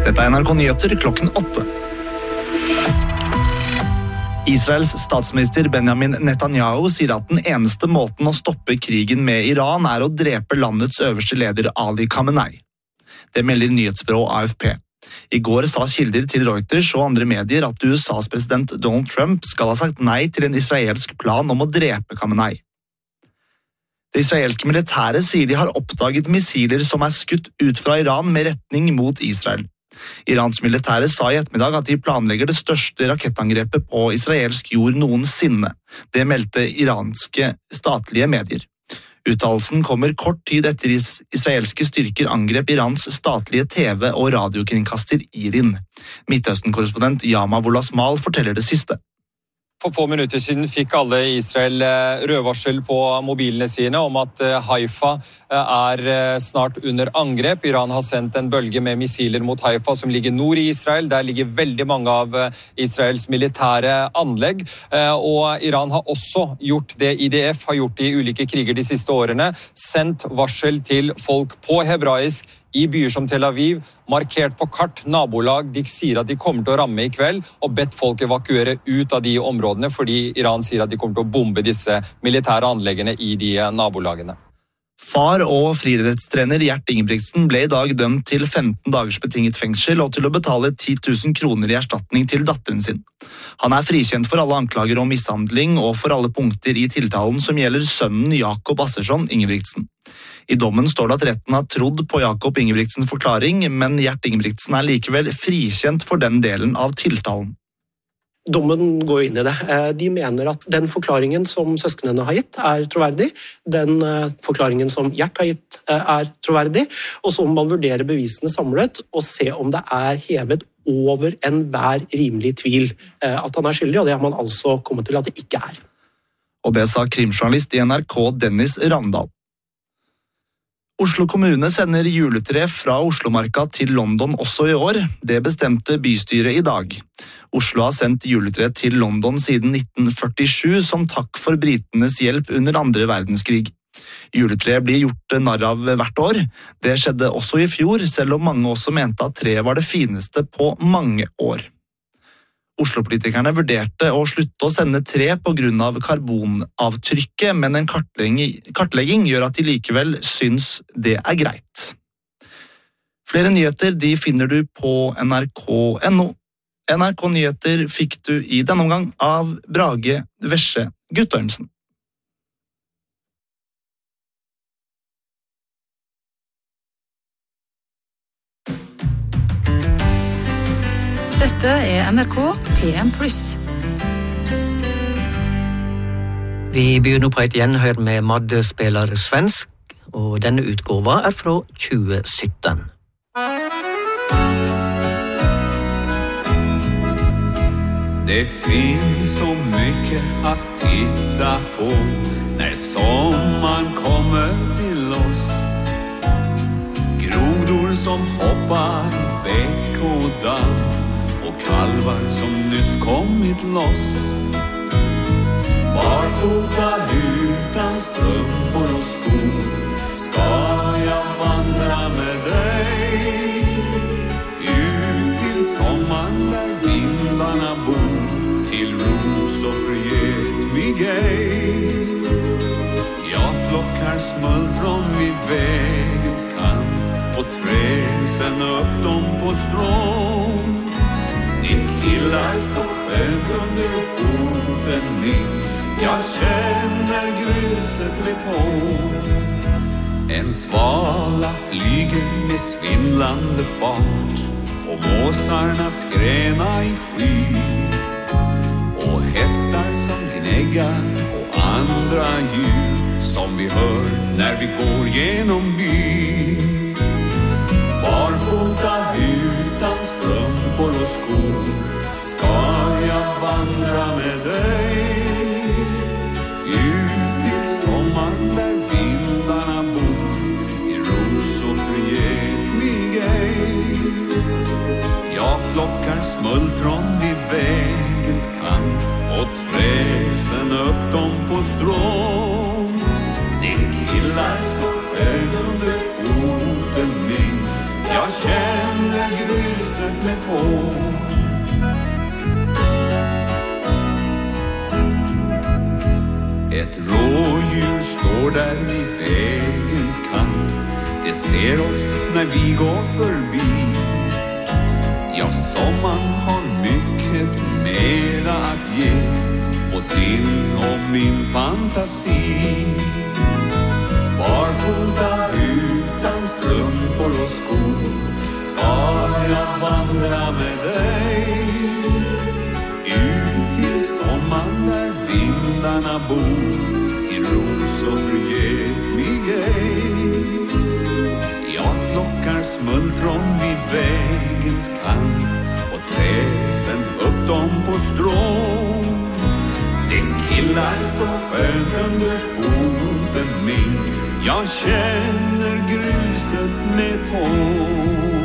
Dette NRK Nyheter klokken 8. Israels statsminister Benjamin Netanyahu sier at den eneste måten å stoppe krigen med Iran å drepe landets øverste leder Ali Khamenei. Det melder nyhetsbyrået AFP. I går sa kilder til Reuters og andre medier at USAs president Donald Trump skal ha sagt nei til en israelsk plan om å drepe Khamenei. Det israelske militæret sier de har oppdaget missiler som skutt ut fra Iran med retning mot Israel. Irans militære sa i ettermiddag at de planlegger det største rakettangrepet på israelsk jord noensinne. Det meldte iranske statlige medier. Uttalelsen kommer kort tid etter israelske styrker angrep Irans statlige TV- og radiokringkaster IRIN. Midtøsten-korrespondent Yama Wolasmal forteller det siste. For få minutter siden fikk alle i Israel rødvarsel på mobilene sine om at Haifa snart under angrep. Iran har sendt en bølge med missiler mot Haifa som ligger nord i Israel. Der ligger veldig mange av Israels militære anlegg. Og Iran har også gjort det IDF har gjort i ulike kriger de siste årene. Sendt varsel til folk på hebraisk i byer som Tel Aviv, markert på kart, nabolag. De sier at de kommer til å ramme i kveld, og bedt folk evakuere ut av de områdene, fordi Iran sier at de kommer til å bombe disse militære anleggene i de nabolagene. Far og friidrettstrener Gjert Ingebrigtsen ble i dag dømt til 15 dagers betinget fengsel og til å betale 10 000 kroner i erstatning til datteren sin. Han frikjent for alle anklager om mishandling og for alle punkter i tiltalen som gjelder sønnen Jakob Assersson Ingebrigtsen. I dommen står det at retten har trodd på Jakob Ingebrigtsens forklaring, men Gjert Ingebrigtsen likevel frikjent for den delen av tiltalen. Dommen går inn i det. De mener at den forklaringen som søsknene har gitt troverdig, den forklaringen som Gjert har gitt troverdig, og så må man vurdere bevisene samlet og se om det hevet over enhver rimelig tvil at han skyldig, og det har man altså kommet til at det ikke Og det sa krimjournalist i NRK Dennis Ravndal. Oslo kommune sender juletre fra Oslomarka til London også i år. Det bestemte bystyret i dag. Oslo har sendt juletre til London siden 1947 som takk for britenes hjelp under 2. verdenskrig. Juletre blir gjort narr av hvert år. Det skjedde også i fjor, selv om mange også mente at treet var det fineste på mange år. Oslo-politikerne vurderte å slutte å sende tre på grunn av karbonavtrykket, men en kartlegging gjør at de likevel syns det greit. Flere nyheter finner du på nrk.no. NRK Nyheter fikk du i denne omgang av Brage Vesje Guttormsen. Dette NRK PM+. Vi begynner på et gjenhør med Madde spiller svensk, og denne utgåva fra 2017. Det finns så mycket att titta på när sommaren kommer till oss. Grodor som hoppar i bäck och damm och kalvar som nyss kommit loss. Barfota utan strumpor och skor ska jag vandra med dig ut till sommaren där vindarna bor, till ros och förget mig ej. Jag plockar smultron vid vägens kant och trär sen upp dem på strån. Det killar så skönt under foten min, jag känner gruset med tår. En svala flyger med svindlande fart och måsarna skräna i sky. Och hästar som gnäggar och andra djur som vi hör när vi går genom byn. Barfota utan strumpor och skor ska jag vandra med dig ut till sommaren där vindarna bor, till ros och förget mig ej. Jag plockar smultron vid vägens kant och trär sen upp dem på strån. Det killar så skönt under foten min, jag känner gruset tår. Ett rådjur står där vid vägens kant. Det ser oss när vi går förbi. Ja, sommaren har mycket mera att ge åt din och min fantasi. Barfota utan strumpor och skor ska jag vandra med dig ut till sommaren där vindarna bor, till ros och förgätlig ej. Jag plockar smultron vid vägens kant och trär sen upp dem på strån. Det killar så skönt under foten min, jag känner gruset med tår.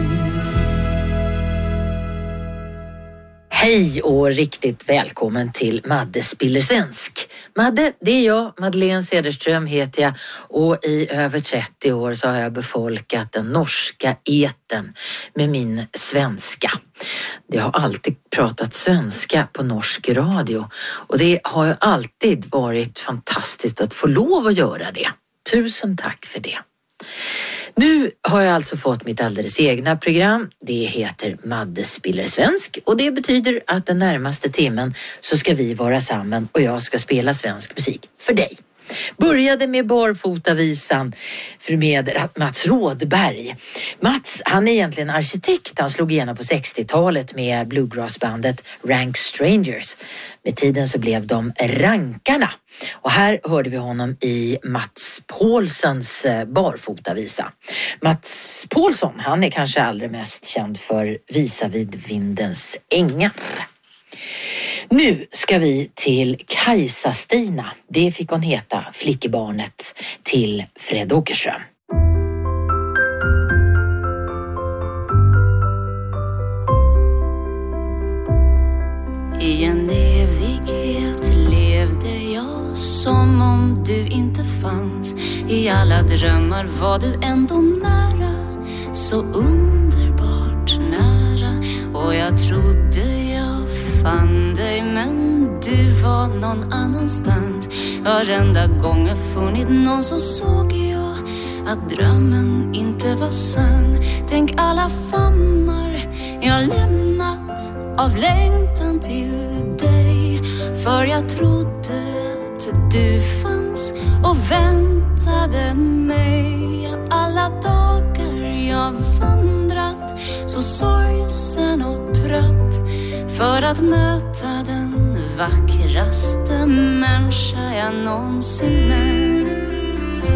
Hej och riktigt välkommen till Madde spiller svensk. Madde, det är jag, Madeleine Cederström heter jag, och i över 30 år så har jag befolkat den norska etern med min svenska. Det har alltid pratat svenska på norsk radio och det har ju alltid varit fantastiskt att få lov att göra det. Tusen tack för det. Nu har jag alltså fått mitt alldeles egna program. Det heter Madde spiller svensk och det betyder att den närmaste timmen så ska vi vara samman och jag ska spela svensk musik för dig. Började med barfotavisan med Mats Rådberg. Mats, han är egentligen arkitekt. Han slog igenom på 60-talet med bluegrassbandet Rank Strangers. Med tiden så blev de Rankarna. Och här hörde vi honom i Mats Paulssons barfotavisa. Mats Paulsson, han är kanske allra mest känd för Visa vid vindens ängar. Nu ska vi till Kajsa-Stina. Det fick hon heta, flickebarnet till Fred Åkerström. I en evighet levde jag som om du inte fanns. I alla drömmar var du ändå nära, så underbart nära. Och jag trodde jag fann dig, men du var någon annanstans. Varenda gång jag funnit någon så såg jag att drömmen inte var sann. Tänk alla famnar jag lämnat av längtan till dig. För jag trodde att du fanns och väntade mig. Alla dagar jag vandrat så sorgsen och trött för att möta den vackraste människa jag någonsin mött.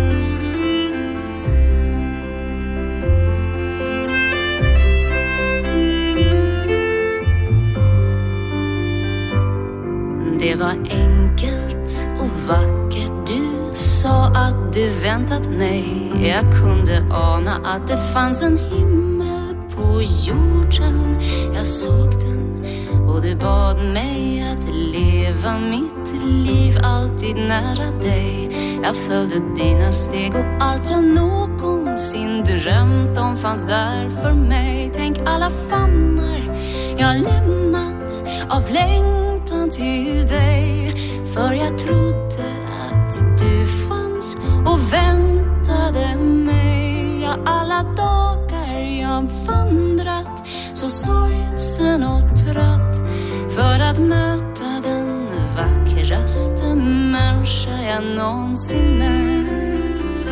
Det var enkelt och vackert. Du sa att du väntat mig. Jag kunde ana att det fanns en himmel på jorden. Jag såg den och du bad mig att leva mitt liv alltid nära dig. Jag följde dina steg och allt jag någonsin drömt om fanns där för mig. Tänk alla famnar jag lämnat av längtan till dig. För jag trodde att du fanns och väntade mig. Ja, alla dagar jag vandrat så sorgsen och trött för att möta den vackraste människa jag någonsin mött.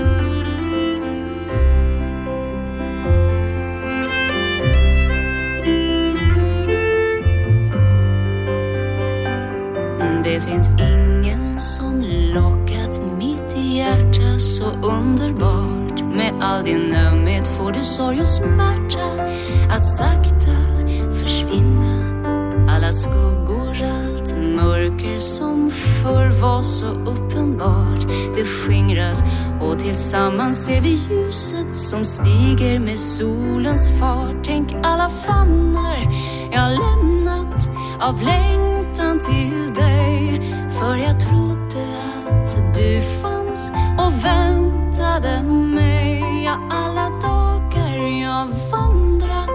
Det finns ingen som lockat mitt hjärta så underbart. Med all din ömhet får du sorg och smärta att sakta försvinna. Alla skuggor, allt mörker som förr var så uppenbart, det skingras och tillsammans ser vi ljuset som stiger med solens fart. Tänk alla famnar jag lämnat av längtan till dig. För jag trodde att du fanns och väntade mig. Ja, alla dagar jag vandrat så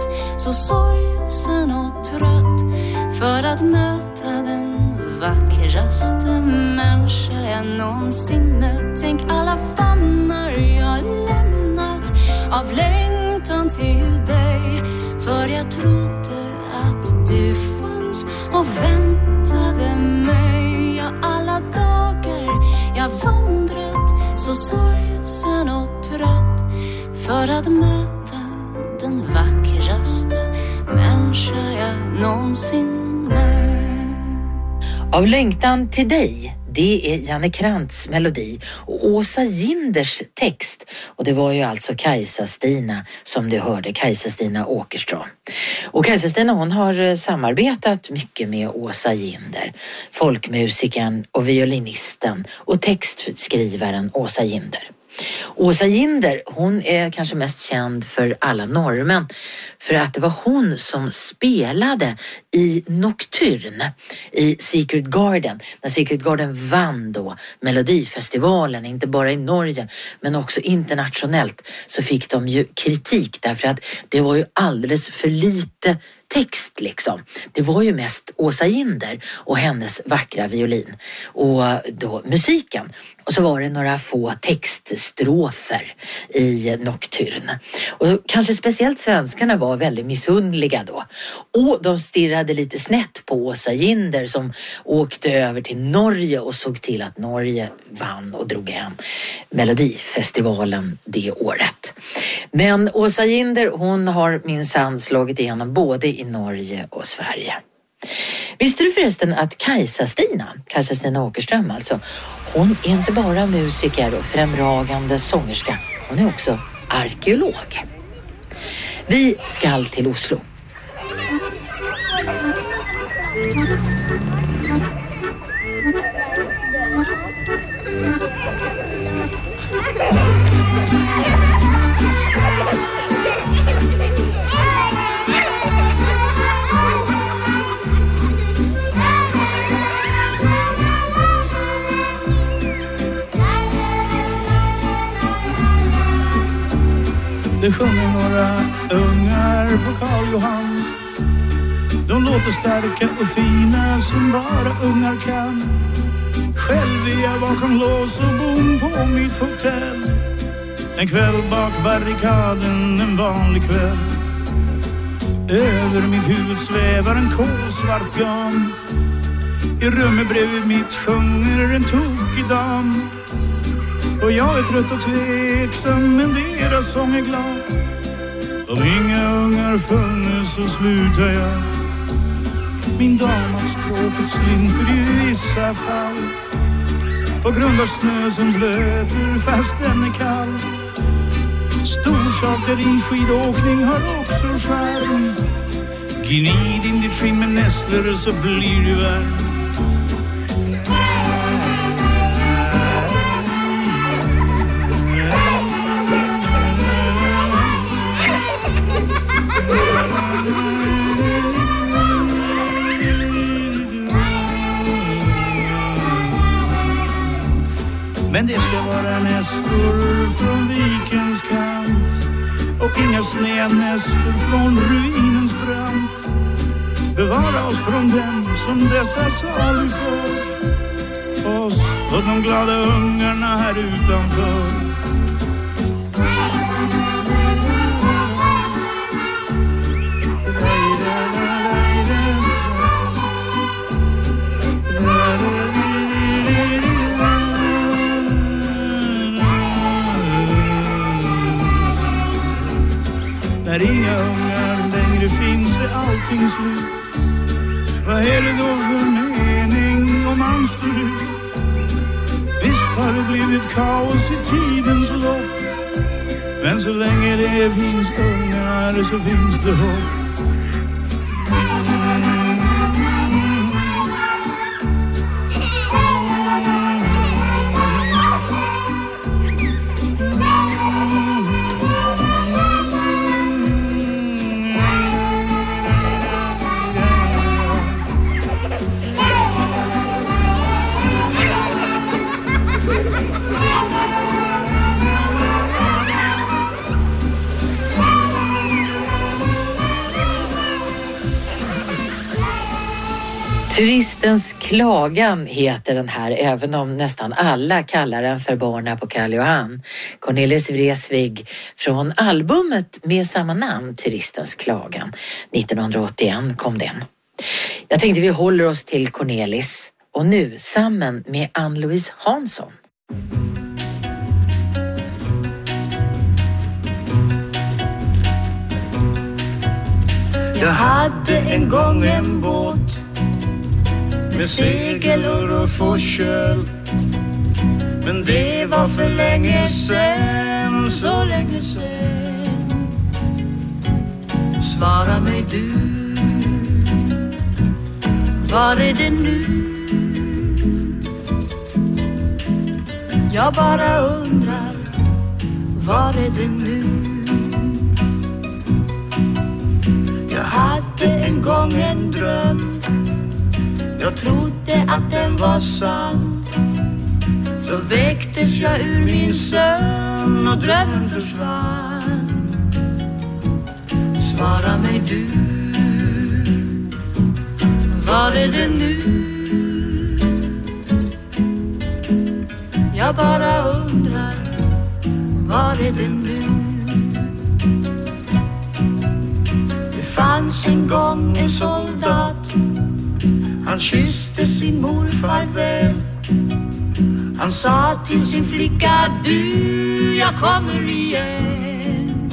så sorgsen och trött för att möta den vackraste människa jag någonsin mött. Tänk alla famnar jag lämnat av längtan till dig, för jag trodde att du fanns och väntade mig. Ja, alla dagar jag vandrat så sorgsen och trött för att möta den vackraste människa jag någonsin mött. Av längtan till dig, det är Janne Krantz melodi och Åsa Ginders text. Och det var ju alltså Kajsa-Stina som du hörde, Kajsa-Stina Åkerström. Och Kajsa-Stina, hon har samarbetat mycket med Åsa Ginder, folkmusikern och violinisten och textskrivaren Åsa Ginder. Åsa Ginder, hon är kanske mest känd för alla norrmän för att det var hon som spelade i Nocturne i Secret Garden. När Secret Garden vann då Melodifestivalen, inte bara i Norge men också internationellt, så fick de ju kritik därför att det var ju alldeles för lite text liksom. Det var ju mest Åsa Ginder och hennes vackra violin och då musiken. Och så var det några få textstrofer i Nocturne. Och kanske speciellt svenskarna var väldigt missundliga då. Och de stirrade lite snett på Åsa Ginder som åkte över till Norge och såg till att Norge vann och drog hem Melodifestivalen det året. Men Åsa Ginder, hon har minsann slagit igenom både i Norge och Sverige. Visste du förresten att Kajsa-Stina Åkerström alltså, hon är inte bara musiker och främragande sångerska, hon är också arkeolog. Vi ska till Oslo. Det sjunger några ungar på Karl Johan. De låter starka och fina som bara ungar kan. Själv är jag bakom lås och bom på mitt hotell. En kväll bak barrikaden, en vanlig kväll. Över mitt huvud svävar en kolsvart gam. I rummet bredvid mitt sjunger en tokig dam. Och jag är trött och tveksam, men deras sång är glad. Om inga ungar funnes så slutar jag. Min dam att språket slinter i vissa fall. På grund av snö som blöter fast den är kall. Storsaker i skidåkning har också charm. Gnid in ditt skinn med nässlor så blir du varm. Men det ska vara nästor från vikens kant och inga snednästor från ruinens brant. Bevara oss från dem som dessa salig får. Oss och de glada ungarna här utanför. När inga ungar längre finns är allting slut. Vad är det då för mening om man står ut? Visst har det blivit kaos i tidens lopp. Men så länge det finns ungar så finns det hopp. Turistens klagan heter den här, även om nästan alla kallar den för Barna på Karl Johan. Cornelis Vreeswijk från albumet med samma namn, Turistens klagan. 1981 kom den. Jag tänkte vi håller oss till Cornelis. Och nu samman med Ann-Louise Hansson. Jag hade en gång en båt med segel och forsköl. Men det var för länge sen, så länge sen. Svara mig du, var är det nu? Jag bara undrar, var är det nu? Jag hade en gång en dröm, jag trodde att den var sann. Så väcktes jag ur min sömn och drömmen försvann. Svara mig du, var är det nu? Jag bara undrar, var är det nu? Det fanns en gång en soldat, han kysste sin mor farväl. Han sa till sin flicka, du, jag kommer igen.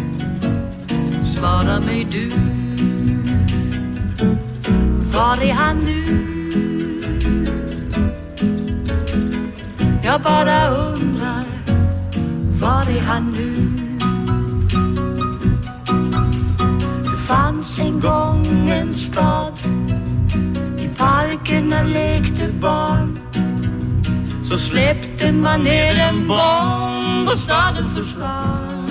Svara mig du, var är han nu? Jag bara undrar, var är han nu? Det fanns en gång en stad, i parkerna lekte barn. Så släppte man ner en bomb och staden försvann.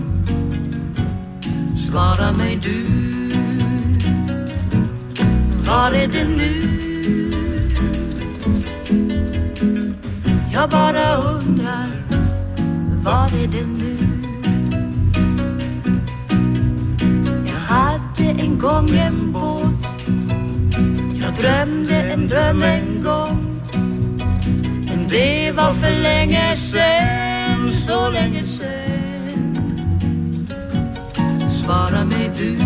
Svara mig du, var är det nu? Jag bara undrar, var är det nu? Jag hade en gång en båt, jag drömde en dröm en gång. Men det var för länge sen, så länge sen. Svara mig du,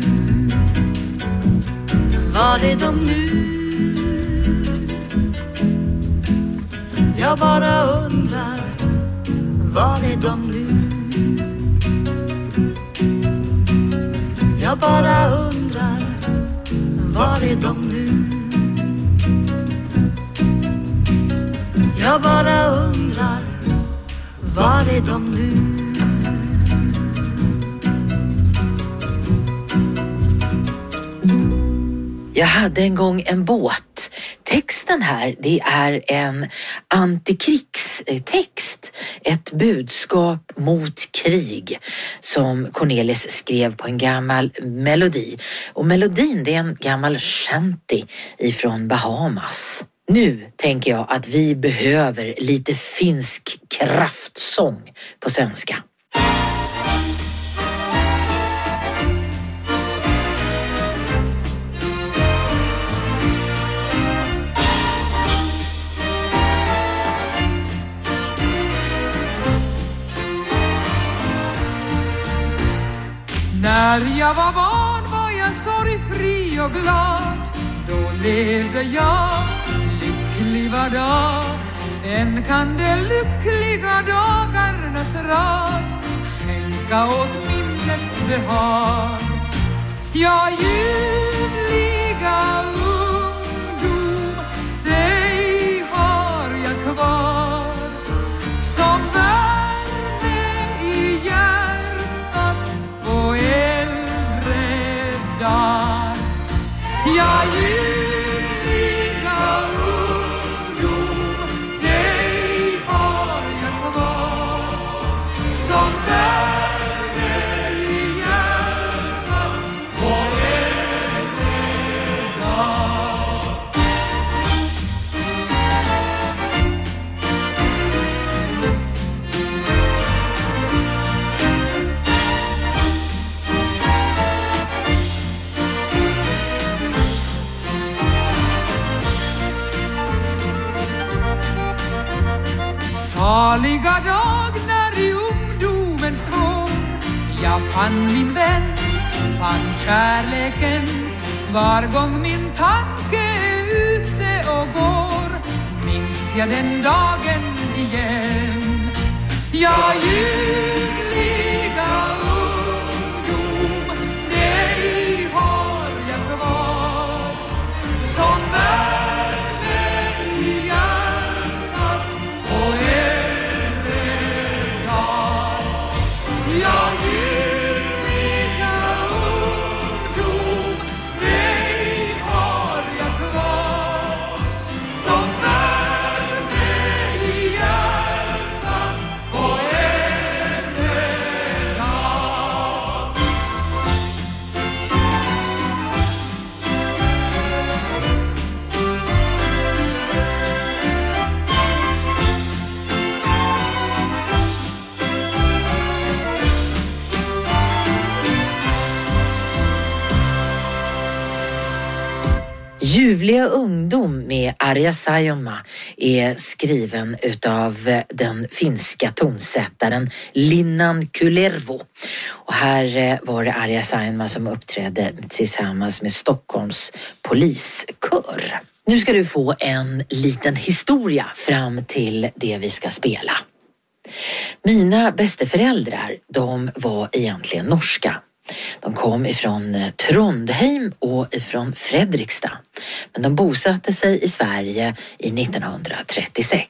var är de nu? Jag bara undrar, var är de nu? Jag bara undrar, var är de nu? Jag bara undrar, var är de nu? Jag hade en gång en båt. Texten här, det är en antikrigstext. Ett budskap mot krig som Cornelis skrev på en gammal melodi. Och melodin, det är en gammal shanty ifrån Bahamas. Nu tänker jag att vi behöver lite finsk kraftsång på svenska. När jag var barn var jag sorgfri och glad. Då levde jag lycklig var dag. Än kan de lyckliga dagarnas rad skänka åt minnet behag. Ja, ljuvliga ungdom, dig har jag kvar som värme i hjärtat på äldre dag. Ja, ljuvliga ungdom, dig har jag kvar som värme i hjärtat på äldre dag. vanliga dag när i ungdomens vår jag fann min vän, fann kärleken. Var gång min tanke är ute och går minns jag den dagen igen. Ja, ljuvliga ungdom, dig har jag kvar som värme i hjärtat och er dag. Ja, ljuvliga ungdom, dig har jag kvar som värme i hjärtat och er dag. Ljuvliga ungdom med Arja Saijonmaa är skriven utav den finska tonsättaren Linnan Kullervo. Och här var det Arja Saijonmaa som uppträdde tillsammans med Stockholms poliskör. Nu ska du få en liten historia fram till det vi ska spela. Mina bästeföräldrar, de var egentligen norska. De kom ifrån Trondheim och ifrån Fredrikstad. Men de bosatte sig i Sverige i 1936.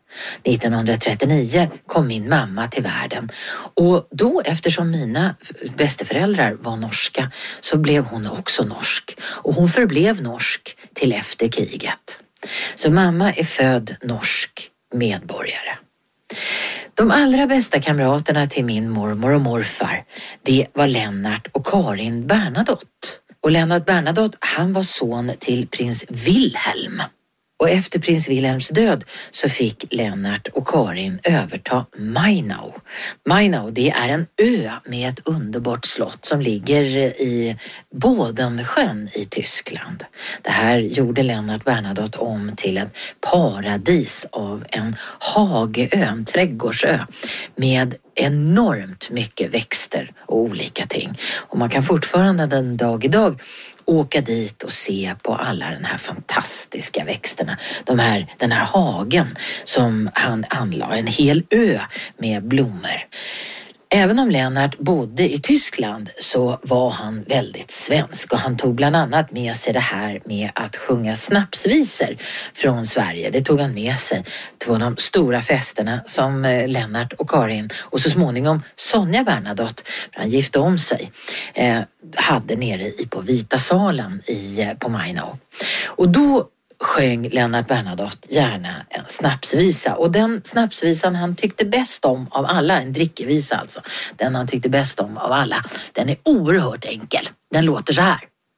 1939 kom min mamma till världen. Och då, eftersom mina bästeföräldrar var norska, så blev hon också norsk. Och hon förblev norsk till efter kriget. Så mamma är född norsk medborgare. De allra bästa kamraterna till min mormor och morfar, det var Lennart och Karin Bernadotte. Och Lennart Bernadotte, han var son till prins Wilhelm. Och efter prins Wilhelms död så fick Lennart och Karin överta Mainau. Mainau, det är en ö med ett underbart slott som ligger i Bodensjön i Tyskland. Det här gjorde Lennart Bernadotte om till ett paradis av en hageö, en trädgårdsö med enormt mycket växter och olika ting. Och man kan fortfarande den dag idag åka dit och se på alla den här fantastiska växterna. Den här hagen som han anlade, en hel ö med blommor. Även om Lennart bodde i Tyskland så var han väldigt svensk och han tog bland annat med sig det här med att sjunga snapsvisor från Sverige. Det tog han med sig till de stora festerna som Lennart och Karin och så småningom Sonja Bernadotte, han gifte om sig, hade nere på Vita salen på Mainau. Och då sjöng Lennart Bernadotte gärna en snapsvisa. Och den snapsvisan han tyckte bäst om av alla, en drickevisa alltså, den han tyckte bäst om av alla, den är oerhört enkel. Den låter så här.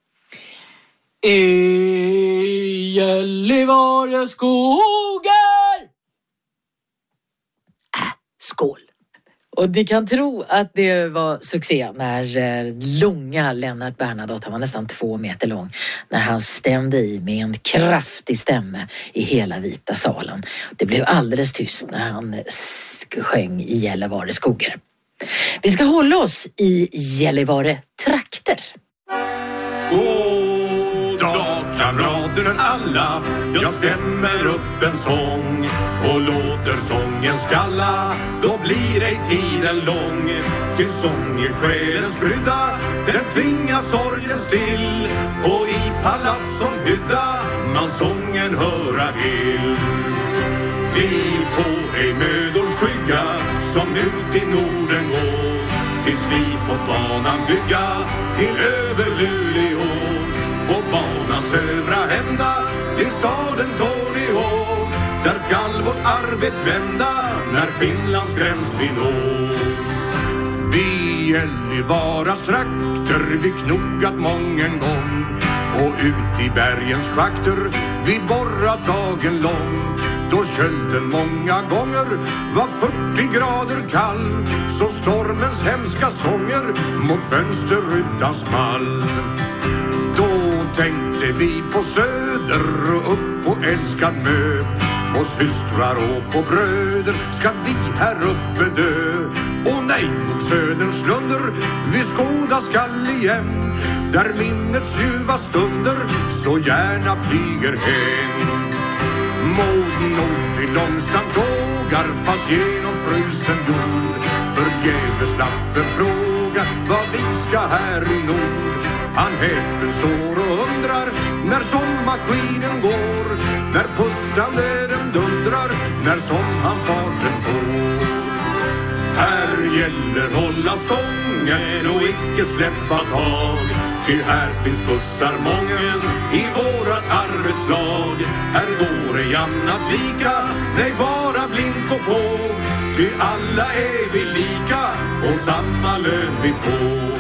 I Gällivare skogar. Skål. Och ni kan tro att det var succé när långa Lennart Bernadotte, han var nästan 2 meter lång, när han stämde i med en kraftig stämme i hela Vita salen. Det blev alldeles tyst när han sjöng i Gällivare skogar. Vi ska hålla oss i Gällivare trakter. God dag kamrater alla, jag stämmer upp en sång och låter sången skalla, då blir ej tiden lång. Till sång i själens krydda, den tvingar sorgen still, och i palats som hydda man sången höra vill. Vi får ej mödor skygga som nu till Norden går, tills vi fått banan bygga till över Luleå. På banans övra ända i staden Torneå, där skall vårt arbete vända när Finlands gräns vi når. Vi Gällivaras trakter vi knogat mången gång, och ut i bergens schakter vi borrat dagen lång. Då kölden många gånger var 40 grader kall, så stormens hemska sånger mot fönsterrutan small. Då tänkte vi på söder och upp på älskad mö, och systrar och på bröder ska vi här uppe dö. Och nej, mot söderns lunder vi skåda skall igen, där minnets ljuva stunder så gärna flyger hem. Mot nord vi långsamt ågar fast genom frusen jord, förgäves lappen frågar vad vi ska här i nord. Han häpen står och undrar när sommaskinen går, när pustande den dundrar, när som han farten får. Här gäller hålla stången och icke släppa tag, ty här finns bussar mången i vårat arbetslag. Här går ej annat vika, nej bara blink och på, ty alla är vi lika och samma lön vi får.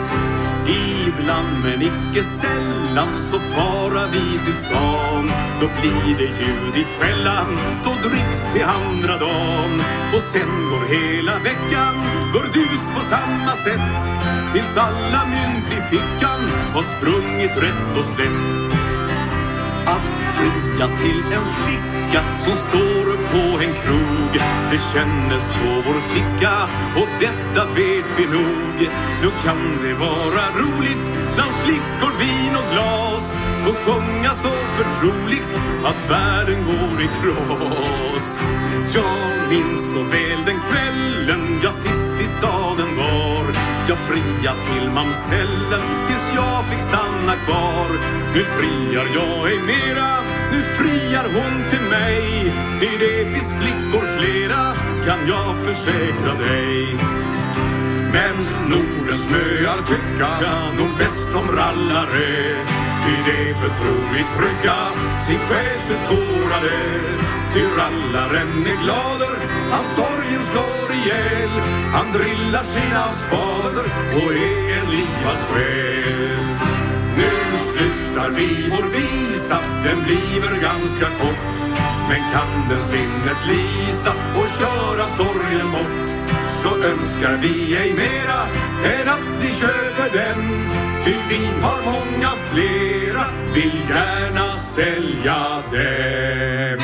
Ibland men icke sällan så fara vi till stan, då blir det ljud i skällan, då dricks till andra dagen. Och sen går hela veckan burdus på samma sätt, tills alla mynt i fickan har sprungit rätt och slätt. Att fria till en flicka som står på en krog, det kännes på vår ficka och detta vet vi nog. Nu kan det vara roligt bland flickor, vin och glas, och sjunga så förtroligt att världen går i kras. Jag minns så väl den kvällen jag sist i staden var. Jag fria till mamsellen tills jag fick stanna kvar. Nu friar jag ej mera, nu friar hon till mig, till det finns flickor flera, kan jag försäkra dig. Men Nordens möar tycka nog bäst om rallare, ty det förtroligt brygga sin själsutgårade. Ty rallaren är glader, han sorgen slår ihjäl, han drillar sina spader och är en livad själ. Nu slutar vi vår visa, den bliver ganska kort, men kan den sinnet lisa och köra sorgen bort, så önskar vi ej mera än att ni köper den, ty vi har många flera, vill gärna sälja dem.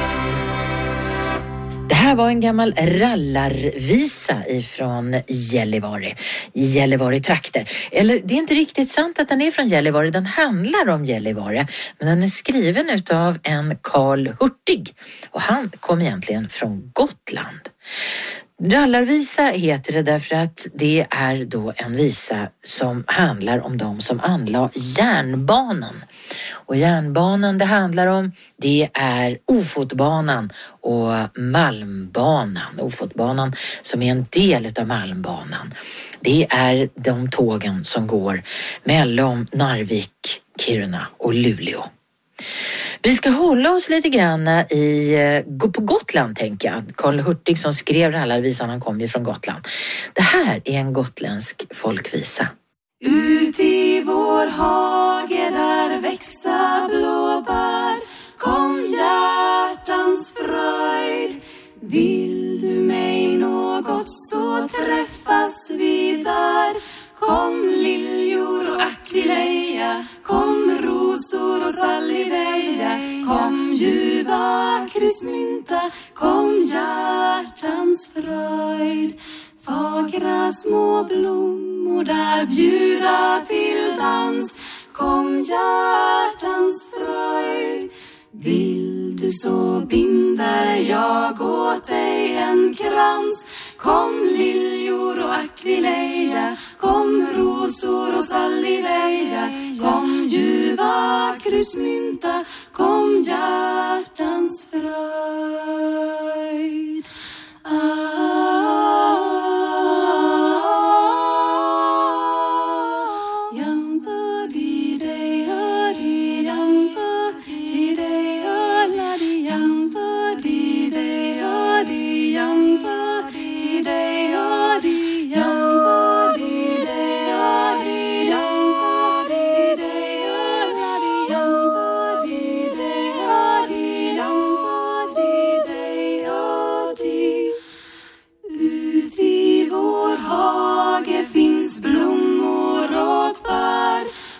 Det här var en gammal rallarvisa ifrån Gällivare trakter. Eller det är inte riktigt sant att den är från Gällivare, den handlar om Gällivare, men den är skriven utav en Karl Hurtig och han kom egentligen från Gotland. Rallarvisa heter det därför att det är då en visa som handlar om de som anlade järnbanan. Och järnbanan det handlar om, det är Ofotbanan och Malmbanan. Ofotbanan som är en del utav Malmbanan. Det är de tågen som går mellan Narvik, Kiruna och Luleå. Vi ska hålla oss lite grann på Gotland, tänker jag. Karl Hurtig som skrev rallarvisan, han kom ju från Gotland. Det här är en gotländsk folkvisa. Ut i vår hage där växa blåbär, kom hjärtans fröjd. Vill du mig något så träffas vi där. Kom liljor och akvileja, kom rosor och salvia, kom ljuva kryssmynta, kom hjärtans fröjd. Fagra små blommor där bjuda till dans, kom hjärtans fröjd. Vill du så binder jag åt dig en krans, kom liljor och akvileja, kom rosor och salvia, kom ljuva kryssmynta, kom hjärtans fröjd.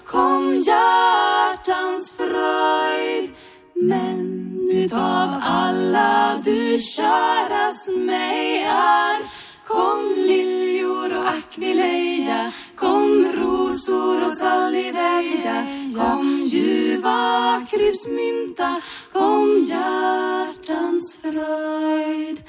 Utav alla vad du kärast mig är. Kom liljor och akvileja, kom rosor och salvia, kom ljuva kryssmynta, kom hjärtans fröjd.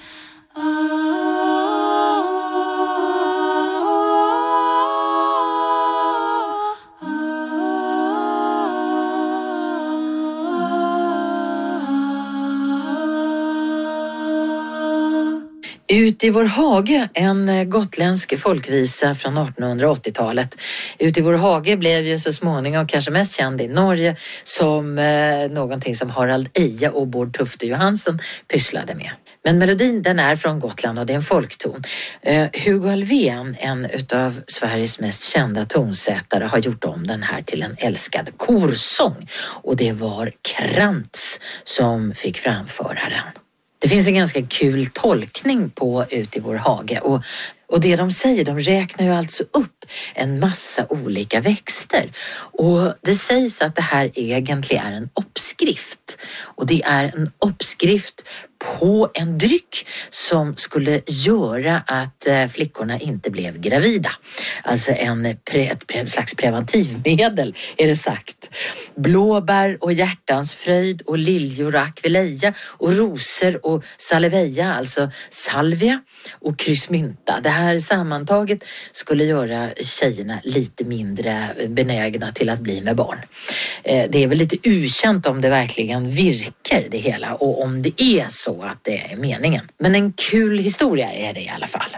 Ut i vår hage, en gotländsk folkvisa från 1880-talet. Ut i vår hage blev ju så småningom kanske mest känd i Norge som någonting som Harald Eje och Bård Tufte Johansen pysslade med. Men melodin den är från Gotland och det är en folkton. Hugo Alfvén, en utav Sveriges mest kända tonsättare, har gjort om den här till en älskad korsång. Och det var Krantz som fick framföra den. Det finns en ganska kul tolkning på Ut i vår hage och det de säger, de räknar ju alltså upp en massa olika växter och det sägs att det här egentligen är en uppskrift och det är en uppskrift på en dryck som skulle göra att flickorna inte blev gravida. Alltså ett slags preventivmedel är det sagt. Blåbär och hjärtans fröjd och liljor och akvileja och rosor och salvia, alltså salvia och kryssmynta. Det här sammantaget skulle göra tjejerna lite mindre benägna till att bli med barn. Det är väl lite okänt om det verkligen virkar det hela och om det är så att det är meningen. Men en kul historia är det i alla fall.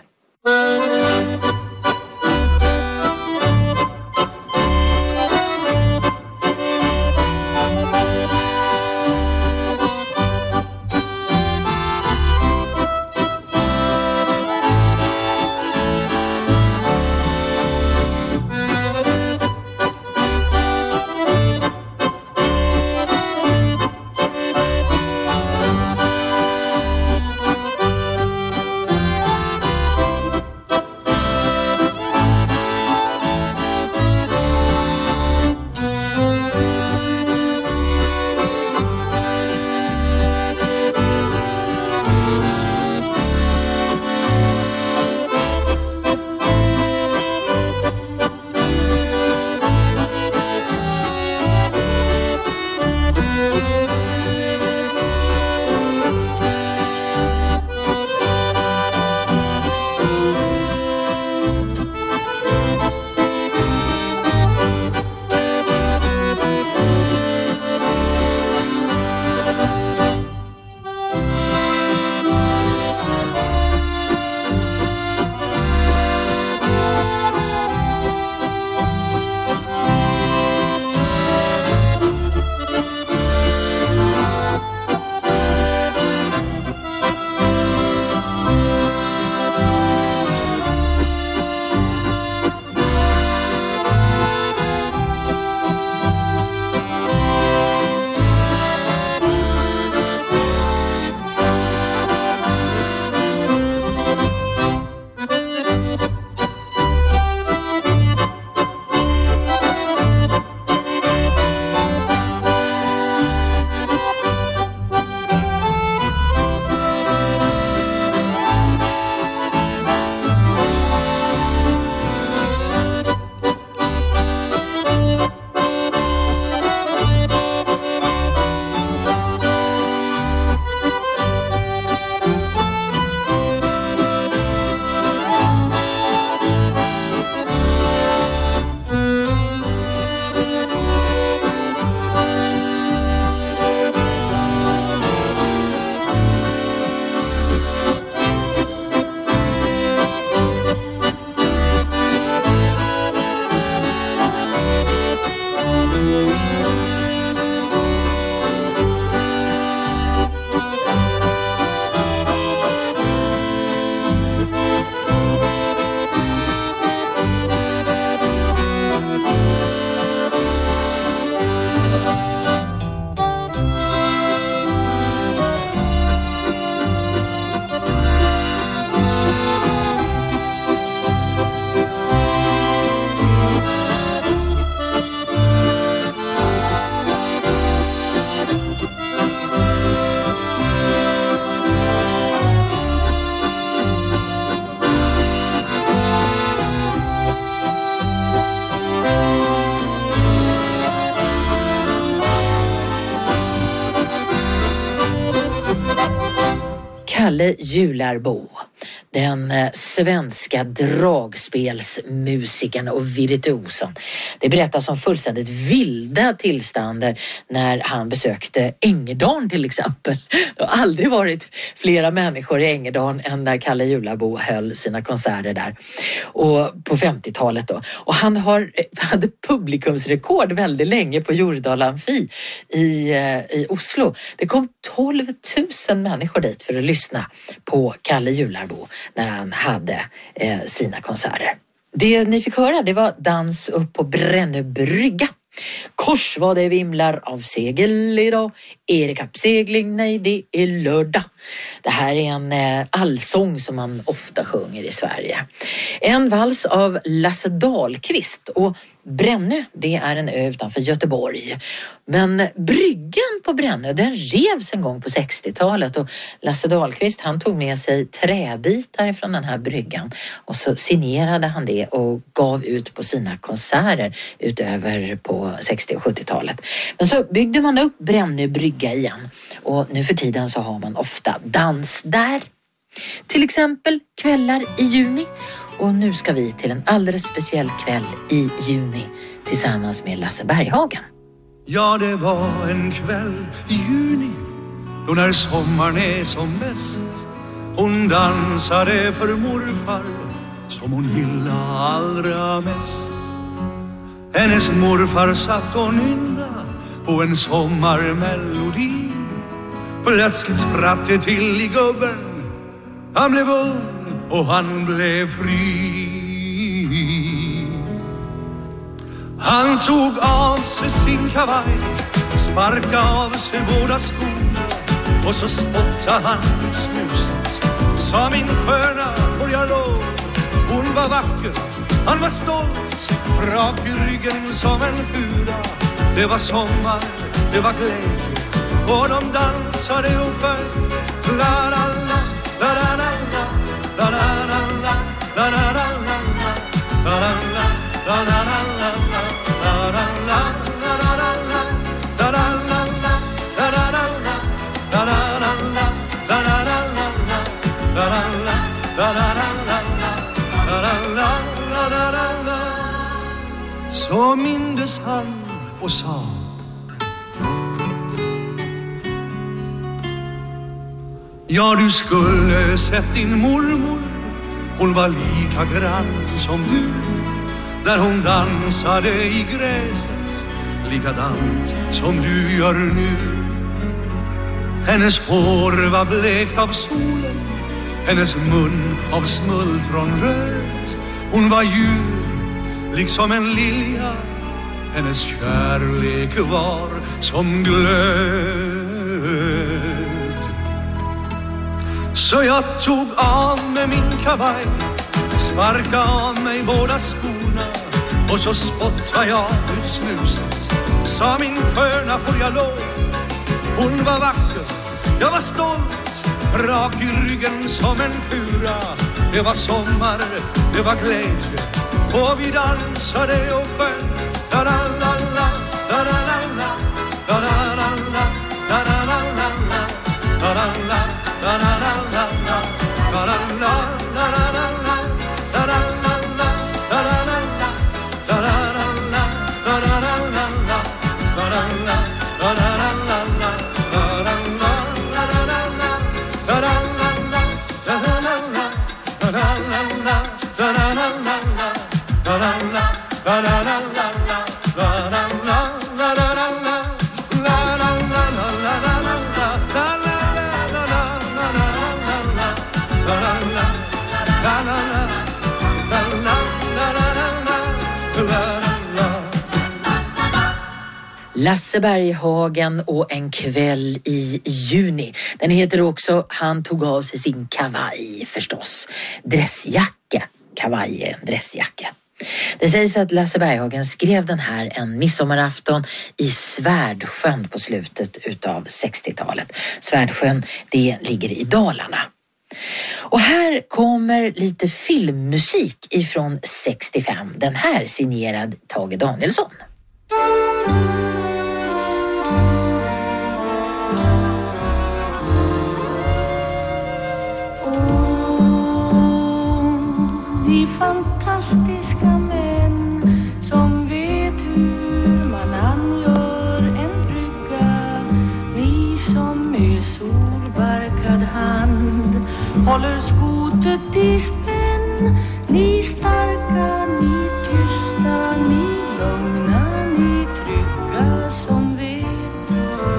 Kalle Jularbo, den svenska dragspelsmusikern och virtuosen. Det berättas om fullständigt vilda tillstånd när han besökte Ängelholm till exempel. Det har aldrig varit flera människor i Ängelholm än när Kalle Jularbo höll sina konserter där. Och på 50-talet då. Och han hade publikumsrekord väldigt länge på Djurdal Amfi i Oslo. Det kom 12 000 människor dit för att lyssna på Kalle Jularbo när han hade sina konserter. Det ni fick höra, det var dans upp på Brännö brygga. Kors vad det vimlar av segel idag. Är det kappsegling? Nej, det är lördag. Det här är en allsång som man ofta sjunger i Sverige. En vals av Lasse Dahlqvist. Och Brännö, det är en ö utanför Göteborg. Men bryggan på Brännö, den revs en gång på 60-talet. Och Lasse Dahlqvist, han tog med sig träbitar från den här bryggan. Och så signerade han det och gav ut på sina konserter utöver på 60- och 70-talet. Men så byggde man upp Brännö brygga igen. Och nu för tiden så har man ofta dans där. Till exempel kvällar i juni. Och nu ska vi till en alldeles speciell kväll i juni tillsammans med Lasse Berghagen. Ja, det var en kväll i juni då när sommaren är som bäst. Hon dansade för morfar som hon gillade allra mest. Hennes morfar satt och nynna på en sommarmelodi. Plötsligt spratt det till i gubben. Han blev ung och han blev fri. Han tog av sig sin kavaj, sparkade av sig båda skorna och så spottade han ut snuset. Sa min sköna, får jag lov? Hon var vacker, han var stolt, rak i ryggen som en fura. Det var sommar, det var glädje och de dansade och sjöng. La la la, la la la la, la la la la, la la la la, la la la, la la la la, la la la, la la la la, la la la la, la la la la, la la la la, la la la la, la la la, la la la la, la la la la. Så mindes han och sa: ja, du skulle sett din mormor. Hon var lika grann som du. Där hon dansade i gräset, likadant som du gör nu. Hennes hår var blekt av solen, hennes mun av smultron röt. Hon var ljuv, liksom en lilja. Hennes kärlek var som glöd. Så jag tog av med min kavaj, sparkade av mig båda skorna och så spottade jag ut snuset. Sa min sköna, får jag lov? Hon var vacker, jag var stolt, rak i ryggen som en fura. Det var sommar, det var glädje och vi dansade och sjöng. La la la la, la la la la, la la la la, la la la la, la la la, la la la la, la la la, la la la la, la la la la, la la la la, la la la la, la la la la, la la la, la la la la, la la la, la la la la, la la la la, la la la la, la la la la, la la la la, la la la, la la la la. Lasse Berghagen och en kväll i juni. Den heter också Han tog av sig sin kavaj förstås. Dressjacka. Kavaj är en dressjacka. Det sägs att Lasse Berghagen skrev den här en midsommarafton i Svärdsjön på slutet utav 60-talet. Svärdsjön, det ligger i Dalarna. Och här kommer lite filmmusik ifrån 65. Den här signerad Tage Danielsson. fantastiska män som vet hur man angör en brygga. Ni som med solbarkad hand håller skotet i spänn. Ni starka, ni tysta, ni lugna, ni trygga som vet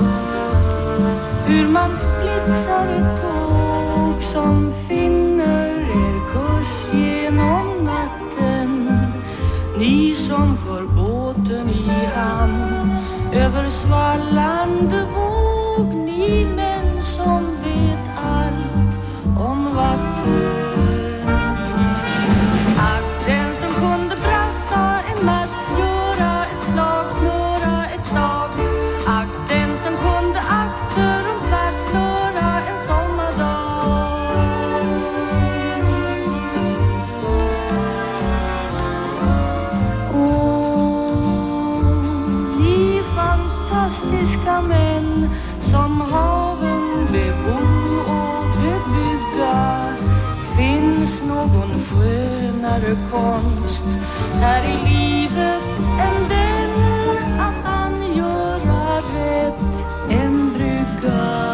hur man splitsar ett tåg som finner er kurs genom natten. Ni som för båten i hamn över svallande våg. Ni män som vet allt om vatten. Att den som kunde brassa en mars, göra ett slag, snöra ett stag. Att den som kunde akter om tvärs, snöra en sommardag. Ni fantastiska män som haven bebo och bebygga. Finns någon skönare konst här i livet än den att angöra rätt en brygga.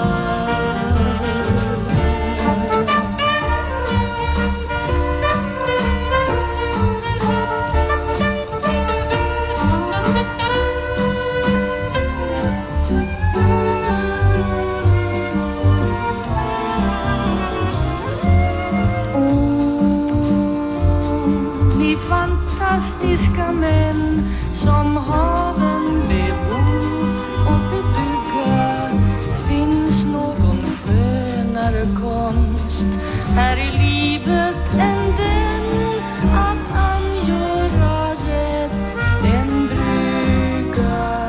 Fantastiska män som haven bebo och bebygga. Finns någon skönare konst här i livet än den att angöra rätt en brygga.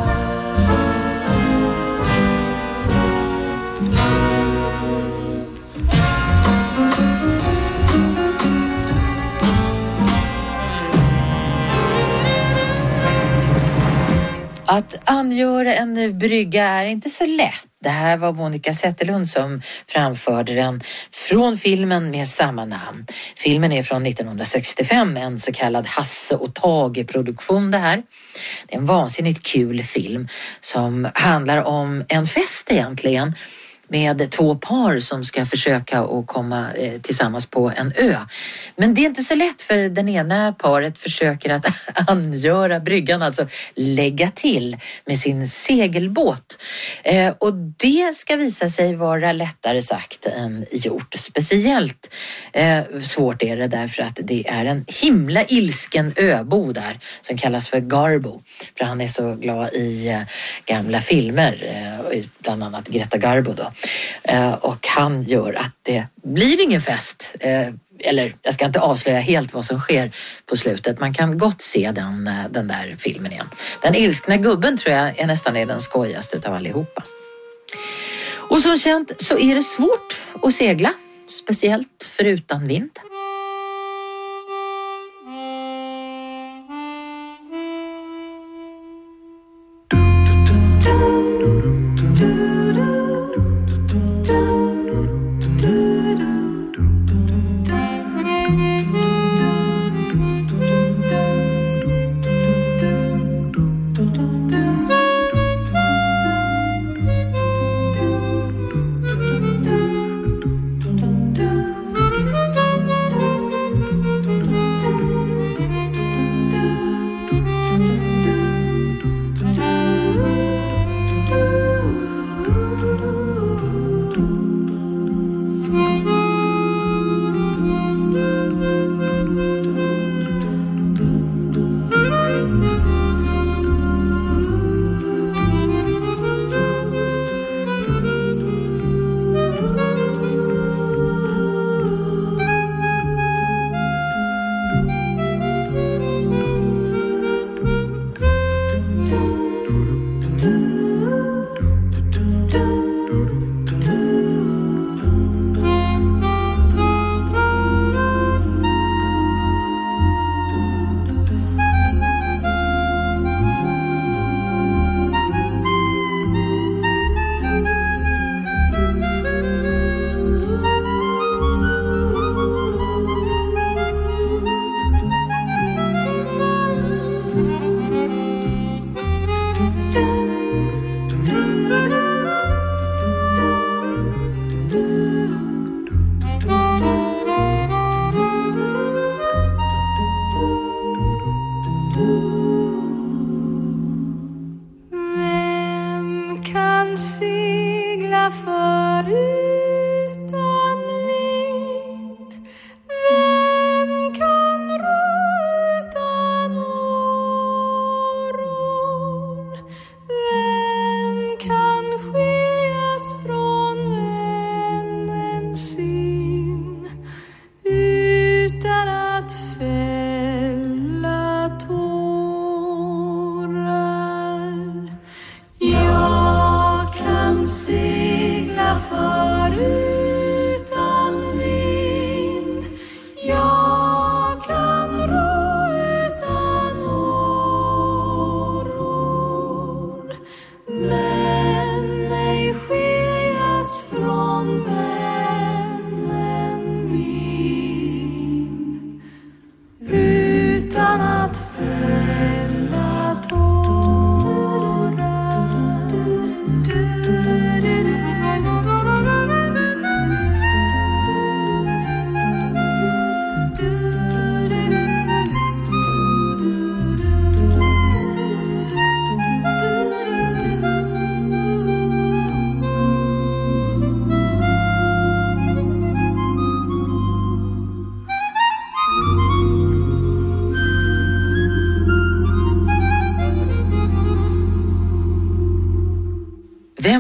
Att angöra en brygga är inte så lätt. Det här var Monica Zetterlund som framförde den från filmen med samma namn. Filmen är från 1965, en så kallad Hasse och Tage-produktion det här. Det är en vansinnigt kul film som handlar om en fest egentligen. Med två par som ska försöka att komma tillsammans på en ö. Men det är inte så lätt för den ena paret försöker att angöra bryggan, alltså lägga till med sin segelbåt. Och det ska visa sig vara lättare sagt än gjort. Speciellt svårt är det därför att det är en himla ilsken öbo där som kallas för Garbo. För han är så glad i gamla filmer, bland annat Greta Garbo då. Och han gör att det blir ingen fest. Eller jag ska inte avslöja helt vad som sker på slutet. Man kan gott se den där filmen igen. Den ilskna gubben tror jag är nästan den skojigaste av allihopa. Och som känt så är det svårt att segla. Speciellt förutan vind.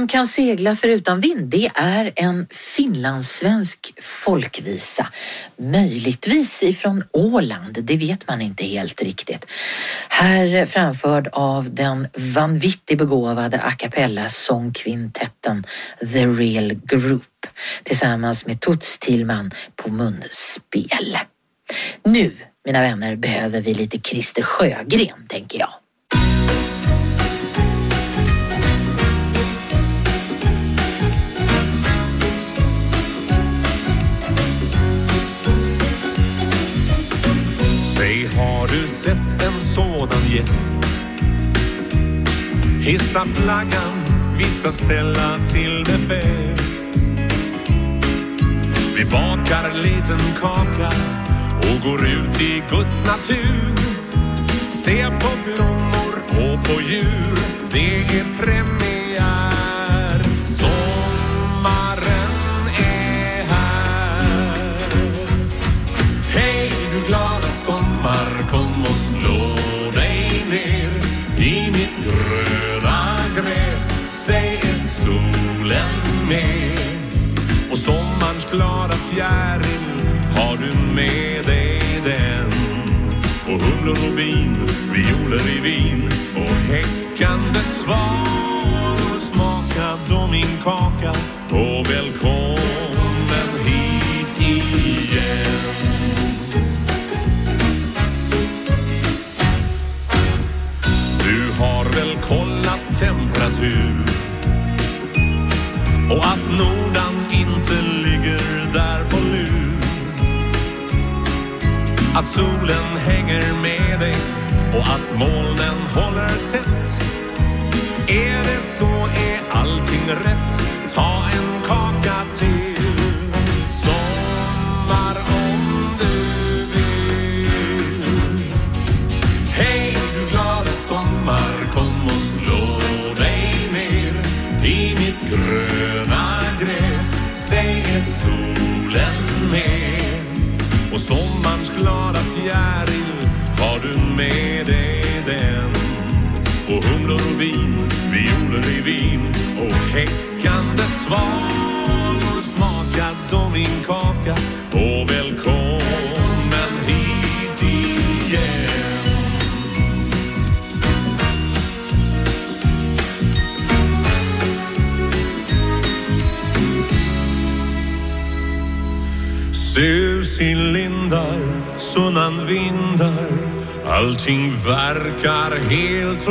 kan segla förutan vind, det är en finlandssvensk folkvisa. Möjligtvis ifrån Åland, det vet man inte helt riktigt. Här framförd av den vanvittigt begåvade a cappella-sångkvintetten The Real Group tillsammans med Toots Thiemann på munspel. Nu, mina vänner, behöver vi lite Christer Sjögren, tänker jag. Säg, har du sett en sådan gäst? Hissa flaggan, vi ska ställa till det fest. Vi bakar liten kaka och går ut i Guds natur. Se på blommor och på djur, det är premiär. Sommaren är här. Hej du glada sommar, kom och slå dig ner i mitt gröna gräs. Säg, är solen med? Och sommarns klara fjäril, har du med dig den? Och humlor och bin, violer i vin och häckande svalor. Smaka då min kaka och välkommen hit igen. Du har väl kollat temperatur och att Nordan inte ligger där på lur. Att solen hänger med dig och att molnen håller tätt. Är det så är allting rätt. Ta en kaka till. Sommar om du vill. Hej du glada sommar, kom och slå dig ner i mitt gröna gräs. Säg, är solen med? Och sommarns glada fjäril, har du med dig den? Och humlor och vin, violer i vin och häckande svalor. Smaka då min kaka och välkommen hit igen. Sus i lindar, sunnan vindar, allting verkar helt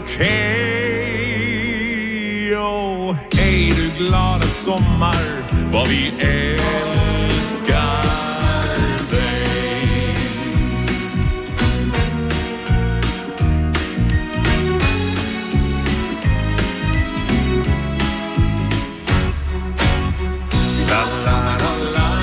okej. Och hej du glada sommar, vad vi älskar dig. La la la la.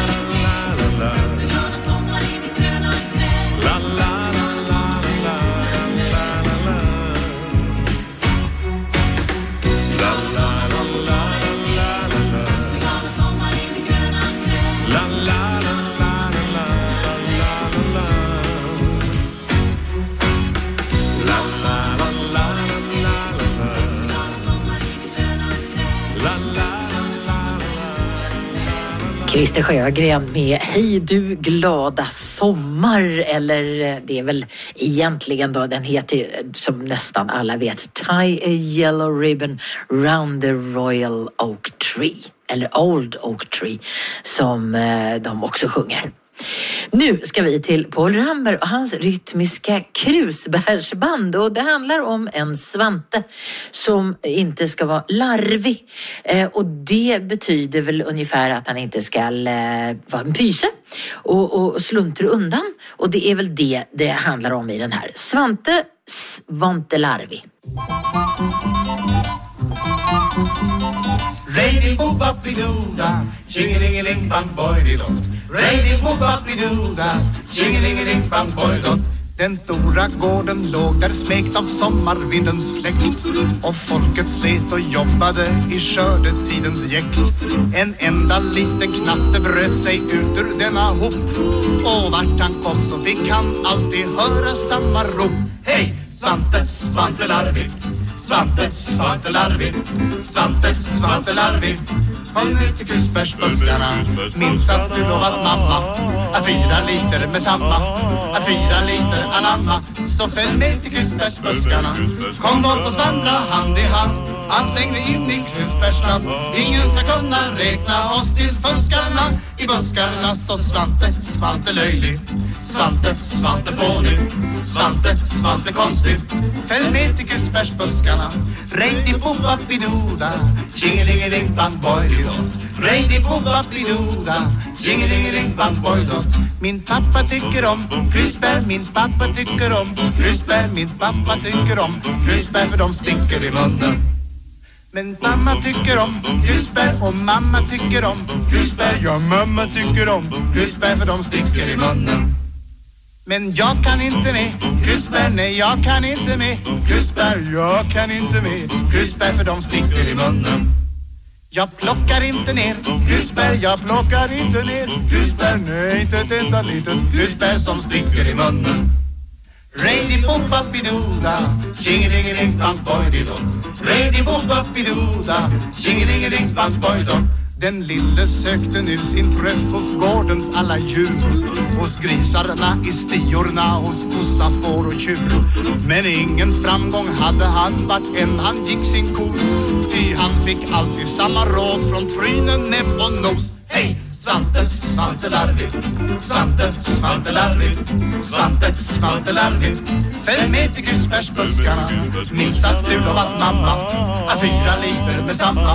Christer Sjögren med Hej du glada sommar, eller det är väl egentligen då, den heter som nästan alla vet Tie a yellow ribbon round the royal oak tree, eller old oak tree som de också sjunger. Nu ska vi till Paul Ramber och hans rytmiska krusbärsband, och det handlar om en Svante som inte ska vara larvig, och det betyder väl ungefär att han inte ska vara en pyse och sluntra undan, och det är väl det handlar om i den här. Svante Svante larvig. Rady-bo-bop-be-doo-da, tjingelingeling-bang-boy-di-dott. Rady-bo-bop-be-doo-da, tjingelingeling-bang-boy-dott. Den stora gården låg där smekt av sommarvindens fläkt, och folket slet och jobbade i skördetidens jäkt. En enda liten knatte bröt sig ut ur denna hop, och vart han kom så fick han alltid höra samma rop. Hej, Svante, Svante larvig, Svante, Svante Larvi, Svante, Svante Larvi. Håll ut i krusbärsbuskarna. Minns att du lovat mamma 4 liter med samma 4 liter anamma. Så följ med till krusbärsbuskarna. Kom låt oss vandra hand i hand. Allt längre in i krusbärsland. Ingen ska kunna räkna oss till fuskarna. I buskarna så Svante, Svante löjlig. Svante, Svante fånig. Svante, Svante konstig. Följ med till krusbärsbuskarna. Reidi-bo-bap-i-doda, tjingeling-i-ding-bang-boy-di-dot. Reidi-bo-bap-i-doda, tjingeling-i-ding-bang-boy-dot. Min pappa tycker om krusbär, min pappa tycker om krusbär, min pappa tycker om krusbär för de stinker i munnen. Men mamma tycker om krusbär och mamma tycker om krusbär. Ja, mamma tycker om krusbär för de stinker i munnen. Men jag kan inte med krusbär, nej jag kan inte med krusbär, jag kan inte med krusbär för de sticker i munnen. Jag plockar inte ner krusbär, jag plockar inte ner krusbär, nej inte ett enda litet krusbär som sticker i munnen. Reidi-bo-bap-i-doda, tjingeling-i-ding-bang-boy-di-dot. Reidi-bo-bap-i-doda, tjingeling-i-ding-bang-boy-dot. Den lille sökte nu sin tröst hos gårdens alla djur. Hos grisarna, i stiorna, hos kossa, får och tjur. Men ingen framgång hade han vart än han gick sin kos. Ty han fick alltid samma råd från trynen, näbb och nos. Hej! Svante, Svante Larvi, Svante, Svante Larvi, Svante, Svante Larvi. Följ med till krusbärsbuskarna. Minns att du lovat mamma 4 liter med samma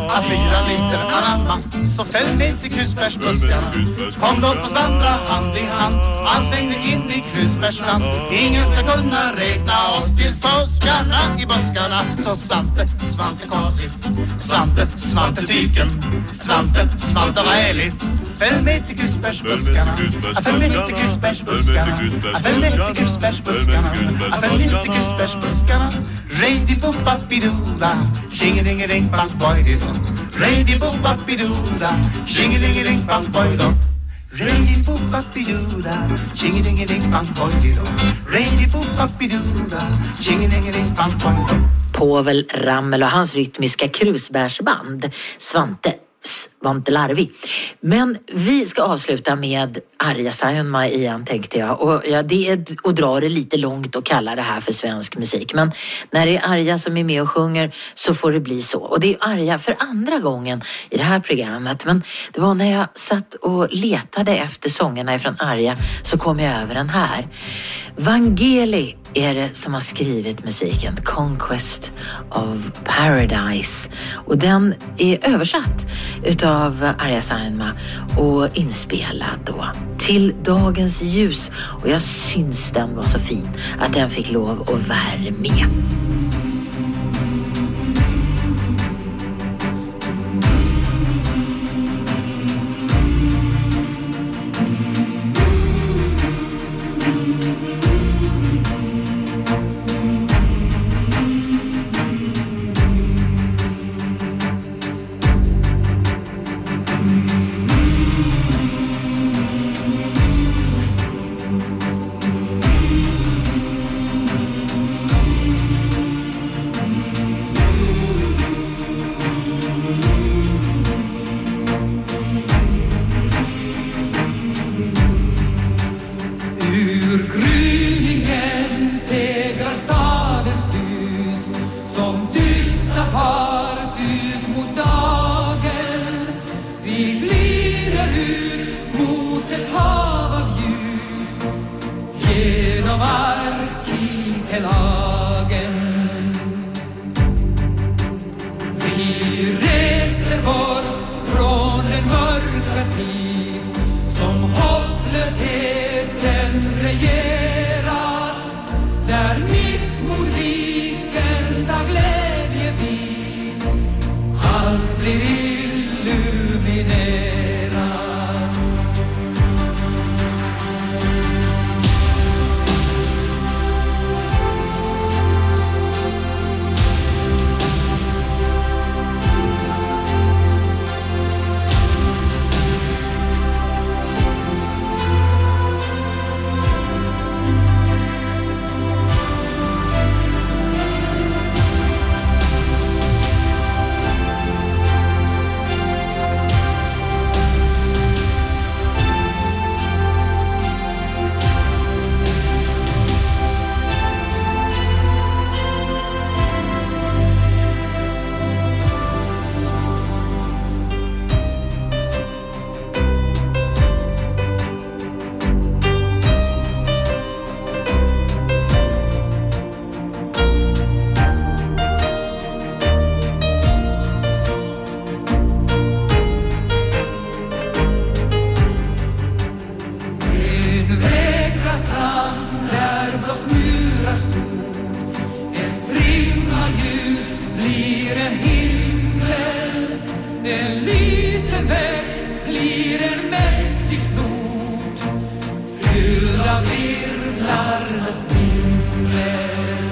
4 liter anamma. Så följ med till krusbärsbuskarna. Kom låt oss vandra hand i hand. Allt längre in i krusbärsland. Ingen ska kunna räkna oss till fuskarna i buskarna. Så Svante, Svante Kasi, Svante, Svante Tiken, Svante, Svante var ärlig. Följ med till krusbärsbuskarna. Följ med till krusbärsbuskarna. Följ med till krusbärsbuskarna. Följ med till krusbärsbuskarna. Reidi-bo-bap-i-doda, tjingeling-i-ding-bang-boy-di-dot. Reidi-bo-bap-i-doda, tjingeling-i-ding-bang-boy-dot. Reidi-bo-bap-i-doda, tjingeling-i-ding-bang-boy-di-dot. Reidi-bo-bap-i-doda, tjingeling-i-ding-bang-boy-dot. Povel Ramel och hans rytmiska krusbärsband Svante Larvi. Men vi ska avsluta med Arja Saijonmaa igen, tänkte jag. Och ja, det är att dra det lite långt och kalla det här för svensk musik. Men när det är Arja som är med och sjunger så får det bli så. Och det är Arja för andra gången i det här programmet. Men det var när jag satt och letade efter sångerna ifrån Arja så kom jag över den här. Vangelis är det som har skrivit musiken, Conquest of Paradise. Och den är översatt utav Arja Saijonmaa och inspelad då till dagens ljus. Och jag syns den var så fin att den fick lov att vara med. av virvlarnas himmel.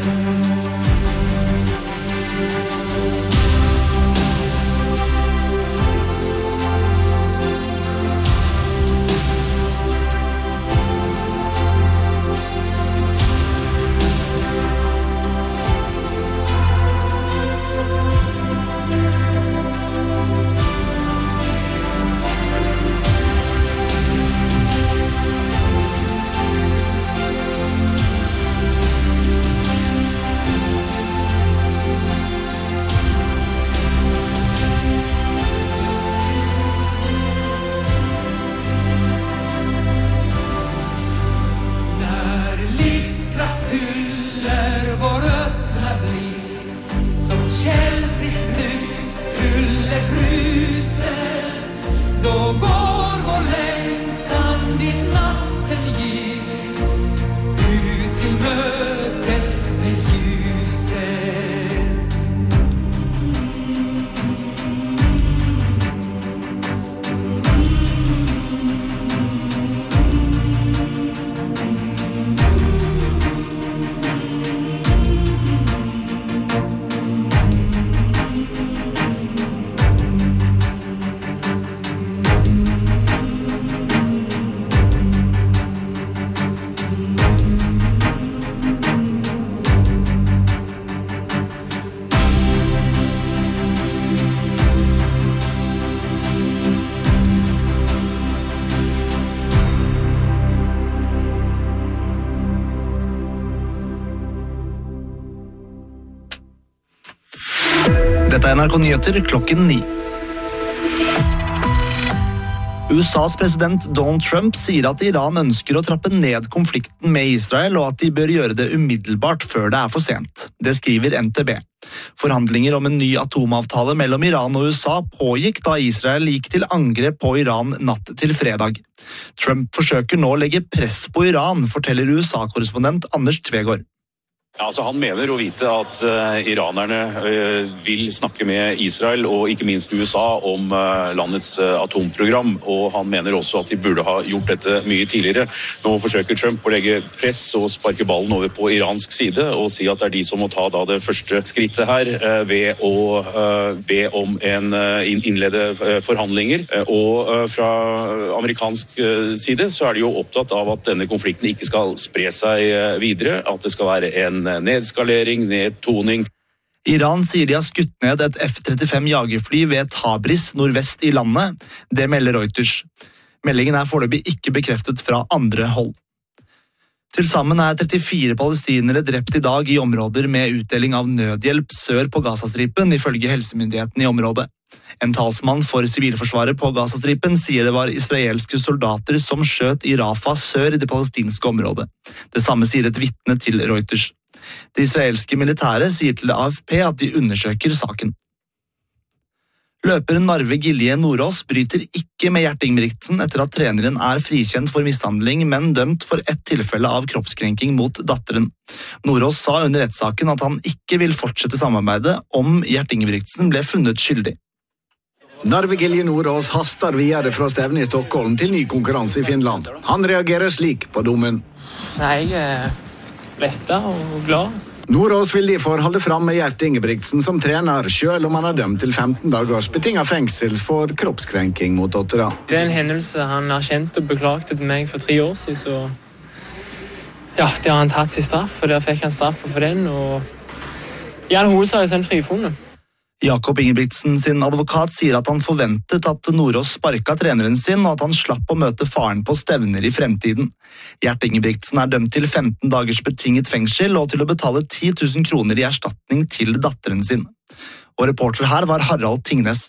Dette NRK Nyheter klokken 9. USAs president Donald Trump sier at Iran ønsker å trappe ned konflikten med Israel, og at de bør gjøre det umiddelbart før det for sent. Det skriver NTB. Forhandlinger om en ny atomavtale mellom Iran og USA pågikk da Israel gikk til angrep på Iran natt til fredag. Trump forsøker nå å legge press på Iran, forteller USA-korrespondent Anders Tvegård. Ja, altså han mener å vite at iranerne vil snakke med Israel og ikke minst USA om landets atomprogram, og han mener også at de burde ha gjort dette mye tidligere. Nå forsøker Trump å legge press og sparke ballen over på iransk side og si at det de som må ta da det første skrittet her ved å be om en innlede forhandlinger. Og fra amerikansk side så de jo opptatt av at denne konflikten ikke skal spre seg videre, at det skal være en nedskalering, nedtoning. Iran sier de har skutt ned et F-35 jagerfly ved Tabriz nordvest i landet. Det melder Reuters. Meldingen foreløpig ikke bekreftet fra andre hold. Til sammen 34 palestinere drept i dag i områder med utdeling av nødhjelp sør på Gazastripen, ifølge helsemyndighetene i området. En talsmann for sivilforsvaret på Gazastripen sier det var israelske soldater som skjøt i Rafah sør i det palestinske området. Det samme sier et vitne til Reuters. Det israelske militæret sier til AFP at de undersøker saken. Løperen Narve Gilje Nordås bryter ikke med Gjert Ingebrigtsen etter at treneren frikjent for mishandling, men dømt for ett tilfelle av kroppskrenking mot datteren. Nordås sa under rettssaken at han ikke vil fortsette samarbeidet om Gjert Ingebrigtsen ble funnet skyldig. Narve Gilje Nordås haster videre fra stevnet i Stockholm til ny konkurranse i Finland. Han reagerer slik på dommen. Jeg letta og glad. Nordås vil derfor holde fram med Gjert Ingebrigtsen som trener, selv om han dømt til 15 dagers betinget fengsel for kroppskrenking mot datteren. Det en hendelse han har kjent og beklaget til meg for 3 år siden, så ja, det har han tatt sin straff, og der fikk han straff for den, og i all hovedsak han frifunnet. Jakob Ingebrigtsen sin advokat sier at han forventet at Nordås sparket treneren sin, og at han slapp å møte faren på stevner i fremtiden. Gjert Ingebrigtsen dømt til 15 dagers betinget fengsel og til å betale 10 000 kroner i erstatning til datteren sin. Og reporter her var Harald Tingnes.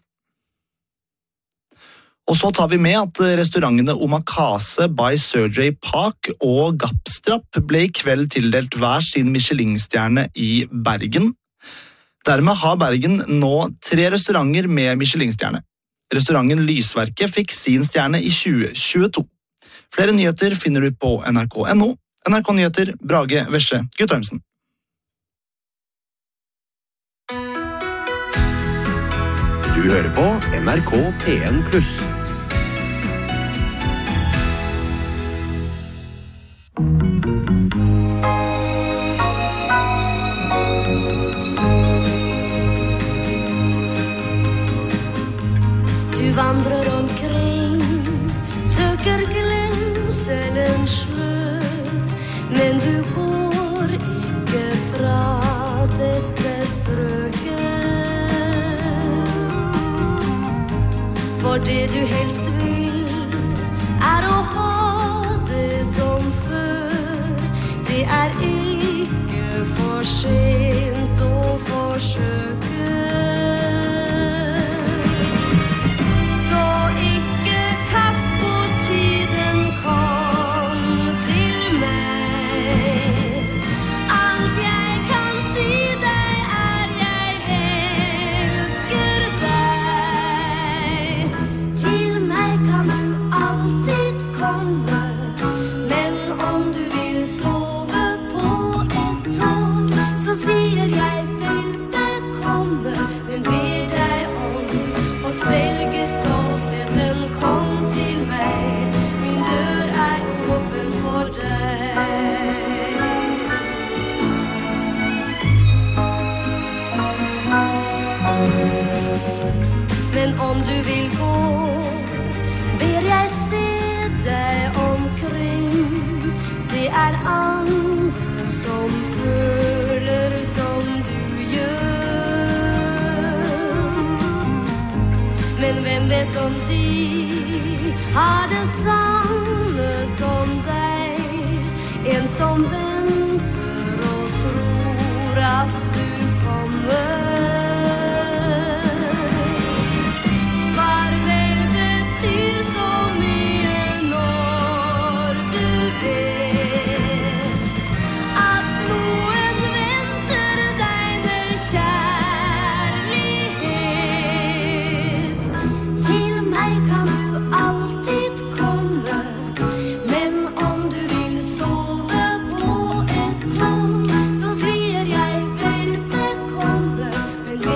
Og så tar vi med at restaurantene Omakase by Sir J. Park og Gapstrap ble i kveld tildelt hver sin Michelin-stjerne i Bergen. Dermed har Bergen nå 3 restauranter med Michelin-stjerne. Restauranten Lysverket fikk sin stjerne i 2022. Flere nyheter finner du på nrk.no. NRK Nyheter, Brage Vesje Guttormsen. Du hører på NRK P1+. Men du går ikke fra dette strøket, for det du helst vil å ha det som før. Det ikke for sent å forsøke. Så ikke kast bort tiden, kom til meg. Alt jeg kan si deg jeg elsker deg. Til meg kan du alltid komme, men om du vil sove på et tog, så sier jeg vel bekomme, men ber deg om å svelge stoltheten. Kom til meg, min dør åpen for deg. Men om du vil gå, ber jeg se deg omkring. Det andre som føler som du gjør. Men hvem vet om de har det samme som deg? En som venter og tror at du kommer. Farvel betyr så mye når du vet at noen venter deg med kjærlighet. Til meg kan du alltid komme, men om du vil sove på et tog, så sier jeg vel bekomme, men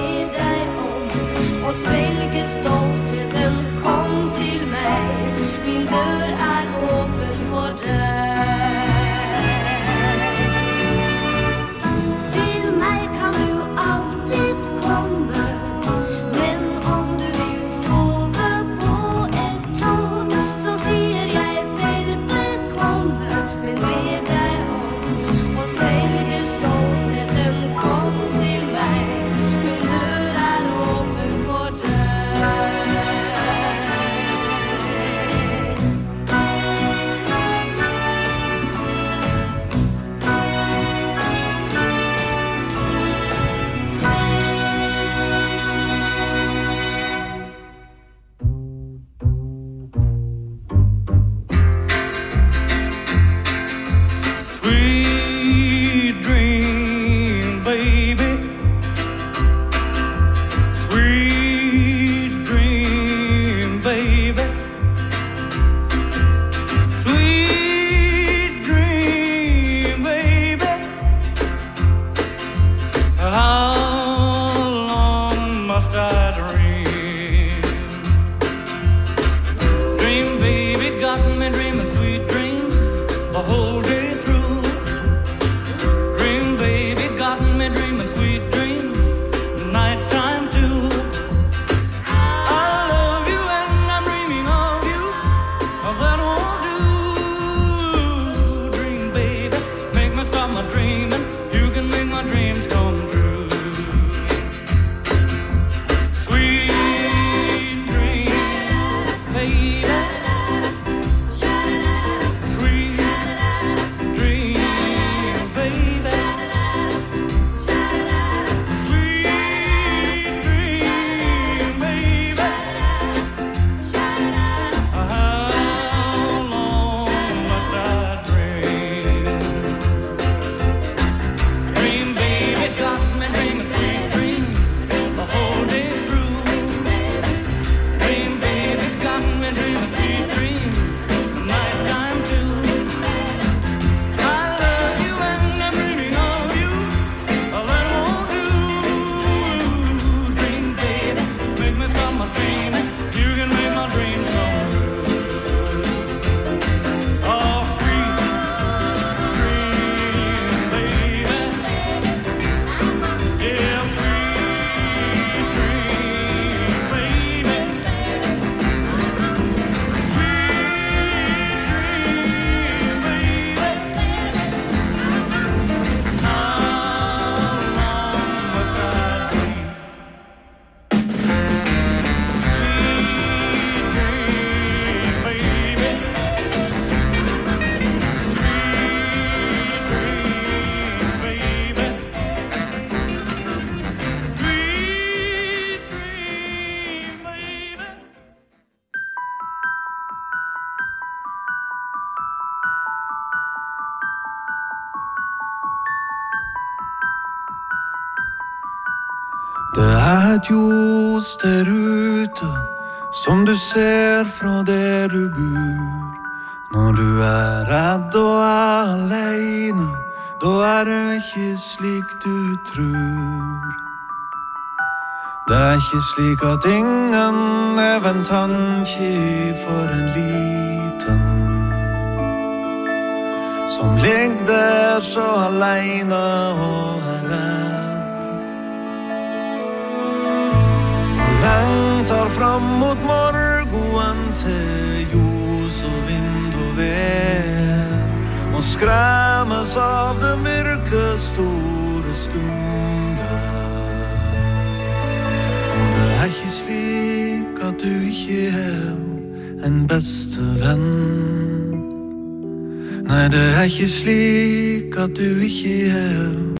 Det et ljus der ute som du ser fra der du bor. Når du redd og alene, da det ikke slik du tror. Det ikke slik at ingen en tanke for en liten som ligger der så alene og redd og lengtar fram mot morgen til ljus og vind og ved og skræmmes av det mørke store skumle. Og det ikke slik at du ikke en beste venn. Nei, det ikke slik at du ikke